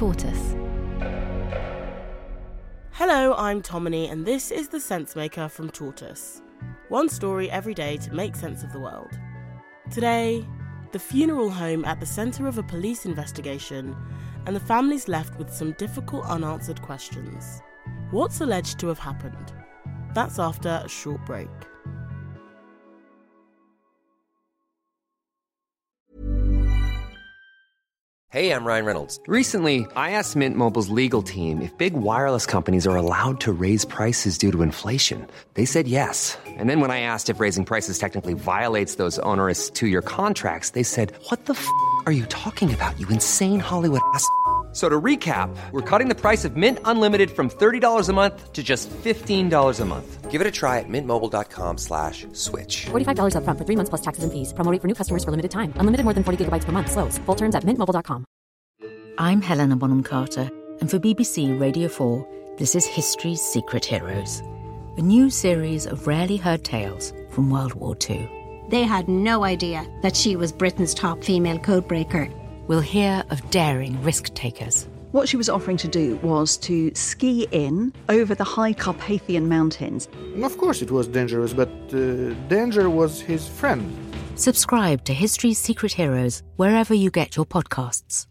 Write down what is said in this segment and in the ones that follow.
Tortoise. Hello, I'm Tomini, and this is The Sensemaker from Tortoise. One story every day to make sense of the world. Today, the funeral home at the centre of a police investigation, and the family's left with some difficult unanswered questions. What's alleged to have happened? That's after a short break. Hey, I'm Ryan Reynolds. Recently, I asked Mint Mobile's legal team if big wireless companies are allowed to raise prices due to inflation. They said yes. And then when I asked if raising prices technically violates those onerous two-year contracts, they said, "What the f*** are you talking about, you insane Hollywood ass?" So to recap, we're cutting the price of Mint Unlimited from $30 a month to just $15 a month. Give it a try at mintmobile.com/switch. $45 up front for 3 months plus taxes and fees. Promo rate for new customers for limited time. Unlimited more than 40 gigabytes per month. Slows full terms at mintmobile.com. I'm Helena Bonham Carter, and for BBC Radio 4, this is History's Secret Heroes, a new series of rarely heard tales from World War II. They had no idea that she was Britain's top female codebreaker. We'll hear of daring risk-takers. What she was offering to do was to ski in over the high Carpathian Mountains. Of course it was dangerous, but danger was his friend. Subscribe to History's Secret Heroes wherever you get your podcasts.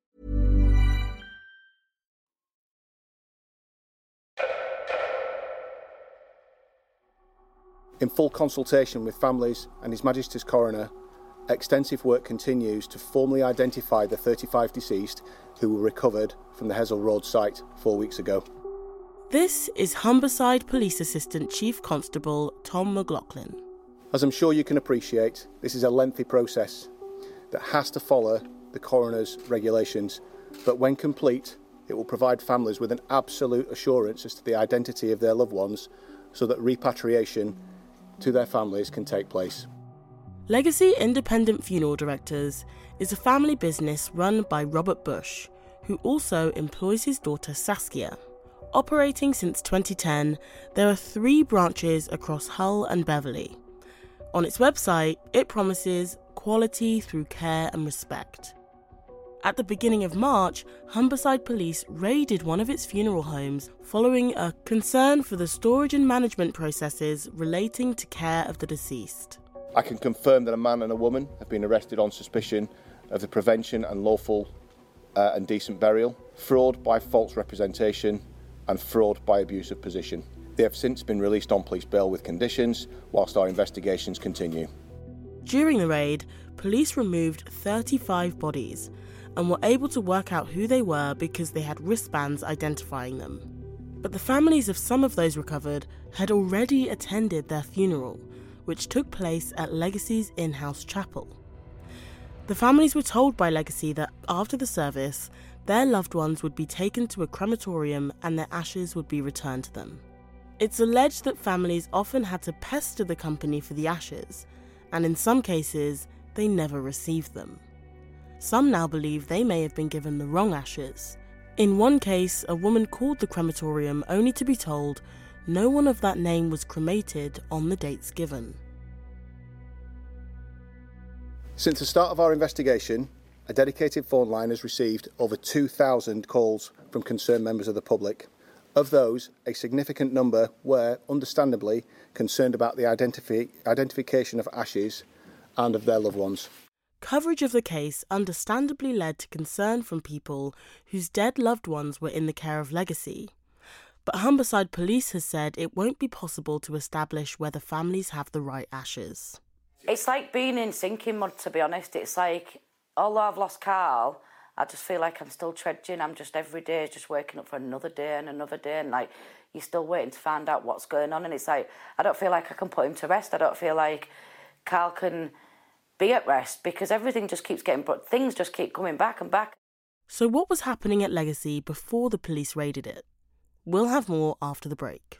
In full consultation with families and His Majesty's Coroner, extensive work continues to formally identify the 35 deceased who were recovered from the Hessle Road site 4 weeks ago. This is Humberside Police Assistant Chief Constable Tom McLaughlin. As I'm sure you can appreciate, this is a lengthy process that has to follow the coroner's regulations, but when complete, it will provide families with an absolute assurance as to the identity of their loved ones so that repatriation to their families can take place. Legacy Independent Funeral Directors is a family business run by Robert Bush, who also employs his daughter Saskia. Operating since 2010, there are 3 branches across Hull and Beverley. On its website, it promises quality through care and respect. At the beginning of March, Humberside Police raided one of its funeral homes following a concern for the storage and management processes relating to care of the deceased. I can confirm that a man and a woman have been arrested on suspicion of the prevention and lawful and decent burial, fraud by false representation and fraud by abuse of position. They have since been released on police bail with conditions whilst our investigations continue. During the raid, police removed 35 bodies and were able to work out who they were because they had wristbands identifying them. But the families of some of those recovered had already attended their funeral, which took place at Legacy's in-house chapel. The families were told by Legacy that after the service, their loved ones would be taken to a crematorium and their ashes would be returned to them. It's alleged that families often had to pester the company for the ashes, and in some cases, they never received them. Some now believe they may have been given the wrong ashes. In one case, a woman called the crematorium only to be told no one of that name was cremated on the dates given. Since the start of our investigation, a dedicated phone line has received over 2,000 calls from concerned members of the public. Of those, a significant number were, understandably, concerned about the identification of ashes and of their loved ones. Coverage of the case understandably led to concern from people whose dead loved ones were in the care of Legacy. But Humberside Police has said it won't be possible to establish whether families have the right ashes. It's like being in sinking mud, to be honest. It's like, although I've lost Carl, I just feel like I'm still trudging. I'm just every day just waking up for another day, and like you're still waiting to find out what's going on. And it's like, I don't feel like I can put him to rest. I don't feel like Carl can be at rest because everything just keeps getting, but things just keep coming back and back. So what was happening at Legacy before the police raided it? We'll have more after the break.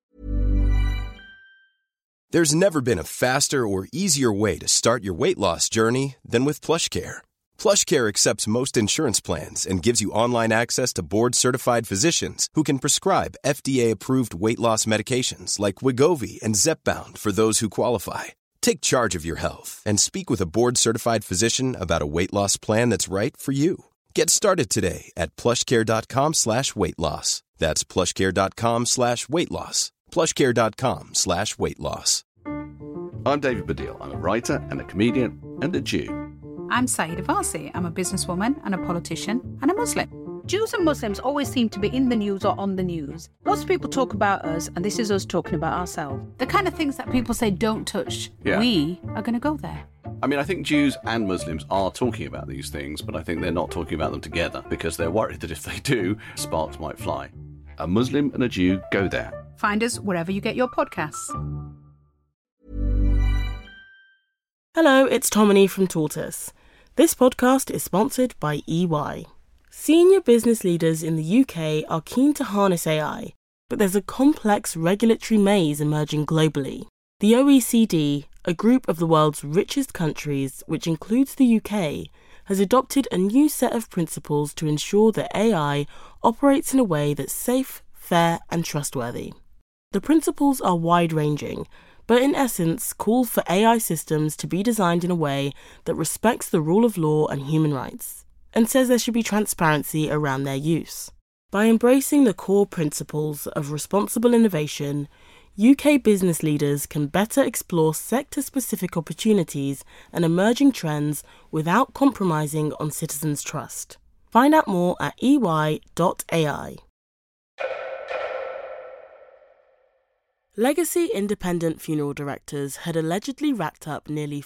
There's never been a faster or easier way to start your weight loss journey than with PlushCare. PlushCare accepts most insurance plans and gives you online access to board-certified physicians who can prescribe FDA-approved weight loss medications like Wegovy and Zepbound for those who qualify. Take charge of your health and speak with a board-certified physician about a weight loss plan that's right for you. Get started today at plushcare.com/weight-loss. That's plushcare.com/weight-loss. plushcare.com/weight-loss. I'm David Baddiel. I'm a writer and a comedian and a Jew. I'm Saeeda Varsi. I'm a businesswoman and a politician and a Muslim. Jews and Muslims always seem to be in the news or on the news. Lots of people talk about us, and this is us talking about ourselves. The kind of things that people say don't touch, we are going to go there. I mean, I think Jews and Muslims are talking about these things, but I think they're not talking about them together because they're worried that if they do, sparks might fly. A Muslim and a Jew go there. Find us wherever you get your podcasts. Hello, it's Tomini from Tortoise. This podcast is sponsored by EY. Senior business leaders in the UK are keen to harness AI, but there's a complex regulatory maze emerging globally. The OECD, a group of the world's richest countries, which includes the UK, has adopted a new set of principles to ensure that AI operates in a way that's safe, fair, and trustworthy. The principles are wide-ranging, but in essence call for AI systems to be designed in a way that respects the rule of law and human rights, and says there should be transparency around their use. By embracing the core principles of responsible innovation, UK business leaders can better explore sector-specific opportunities and emerging trends without compromising on citizens' trust. Find out more at ey.ai. Legacy independent funeral directors had allegedly racked up nearly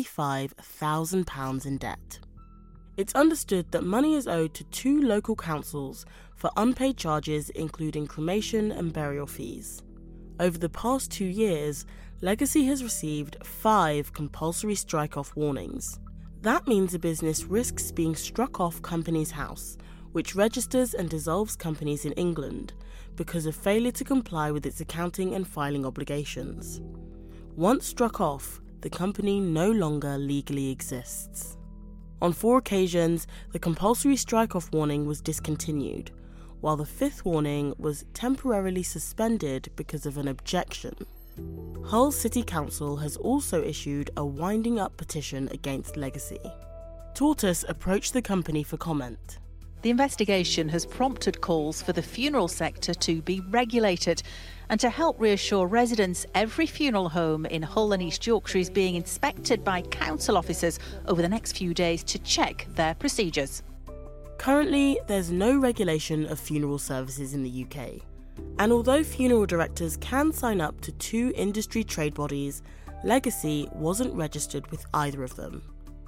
£55,000 in debt. It's understood that money is owed to 2 local councils for unpaid charges including cremation and burial fees. Over the past 2 years, Legacy has received 5 compulsory strike-off warnings. That means a business risks being struck off Companies House, which registers and dissolves companies in England, because of failure to comply with its accounting and filing obligations. Once struck off, the company no longer legally exists. On 4 occasions, the compulsory strike-off warning was discontinued, while the 5th warning was temporarily suspended because of an objection. Hull City Council has also issued a winding-up petition against Legacy. Tortoise approached the company for comment. The investigation has prompted calls for the funeral sector to be regulated, and to help reassure residents, every funeral home in Hull and East Yorkshire is being inspected by council officers over the next few days to check their procedures. Currently, there's no regulation of funeral services in the UK, and although funeral directors can sign up to 2 industry trade bodies, Legacy wasn't registered with either of them.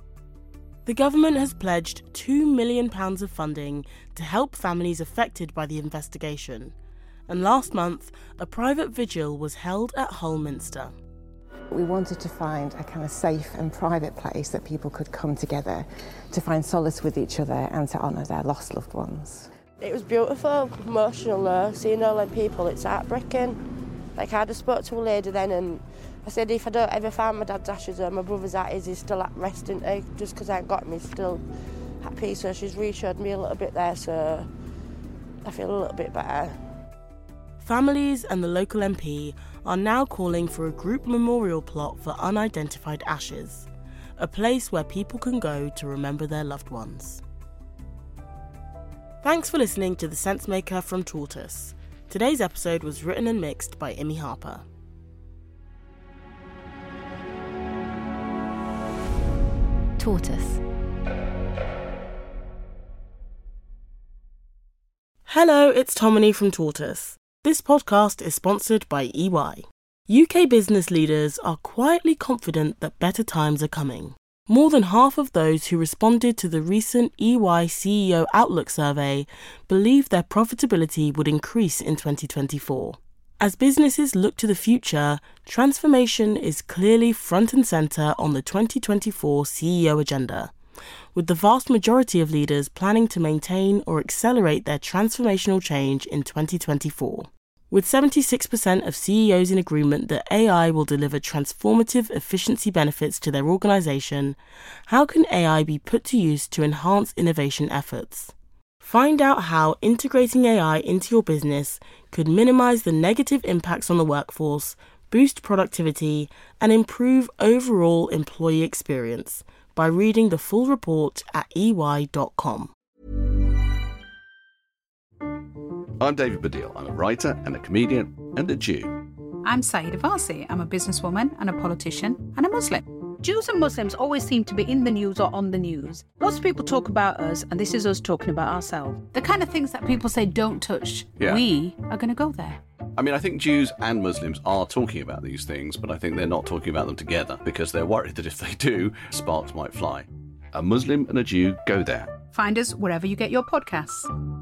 The government has pledged £2 million of funding to help families affected by the investigation, and last month, a private vigil was held at Hull Minster. We wanted to find a kind of safe and private place that people could come together to find solace with each other and to honour their lost loved ones. It was beautiful, emotional, seeing all them people, it's heartbreaking. Like, I just spoke to a lady then and I said, if I don't ever find my dad's ashes or my brother's at his, he's still at rest, isn't he? Just because I ain't got him, he's still at peace. So she's reassured me a little bit there, so I feel a little bit better. Families and the local MP are now calling for a group memorial plot for unidentified ashes, a place where people can go to remember their loved ones. Thanks for listening to The Sensemaker from Tortoise. Today's episode was written and mixed by Imi Harper. Tortoise. Hello, it's Tomini from Tortoise. This podcast is sponsored by EY. UK business leaders are quietly confident that better times are coming. More than half of those who responded to the recent EY CEO Outlook survey believe their profitability would increase in 2024. As businesses look to the future, transformation is clearly front and centre on the 2024 CEO agenda, with the vast majority of leaders planning to maintain or accelerate their transformational change in 2024. With 76% of CEOs in agreement that AI will deliver transformative efficiency benefits to their organisation, how can AI be put to use to enhance innovation efforts? Find out how integrating AI into your business could minimise the negative impacts on the workforce, boost productivity, and improve overall employee experience by reading the full report at ey.com. I'm David Baddiel. I'm a writer and a comedian and a Jew. I'm Saeeda Varsi. I'm a businesswoman and a politician and a Muslim. Jews and Muslims always seem to be in the news or on the news. Lots of people talk about us, and this is us talking about ourselves. The kind of things that people say don't touch, we are going to go there. I mean, I think Jews and Muslims are talking about these things, but I think they're not talking about them together because they're worried that if they do, sparks might fly. A Muslim and a Jew go there. Find us wherever you get your podcasts.